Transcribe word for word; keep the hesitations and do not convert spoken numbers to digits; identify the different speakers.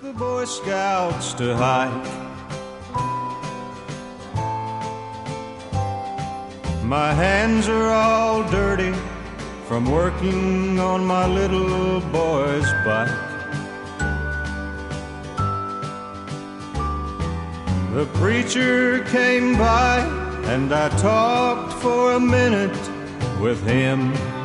Speaker 1: the Boy Scouts to hike. My hands are all dirty from working on my little boy's bike. The preacher came by and I talked for a minute with him.